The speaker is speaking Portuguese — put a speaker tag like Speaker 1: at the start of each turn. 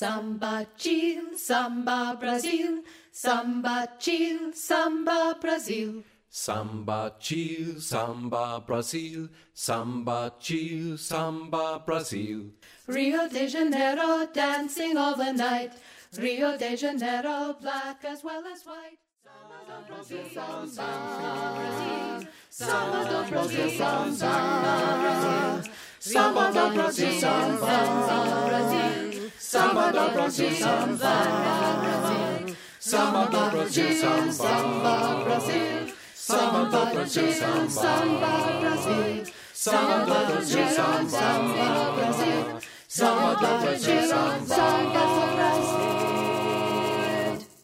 Speaker 1: Samba Chile, Samba Brasil, Samba Chile, Samba Brasil.
Speaker 2: Samba Chile, Samba Brasil, Samba Chile, Samba Brasil.
Speaker 1: Rio de Janeiro, dancing all the night. Rio de Janeiro, black as well as white. Samba do Brasil, Samba Brasil. Samba do Brasil, Samba Brasil. Samba do Brasil, Samba Brasil. Samba do Brasil, Samba Brasil. Samba do Brasil, Samba Brasil. Samba do Brasil, Samba Brasil. Samba do Brasil, Samba Brasil. Samba do Brasil, Samba Brasil.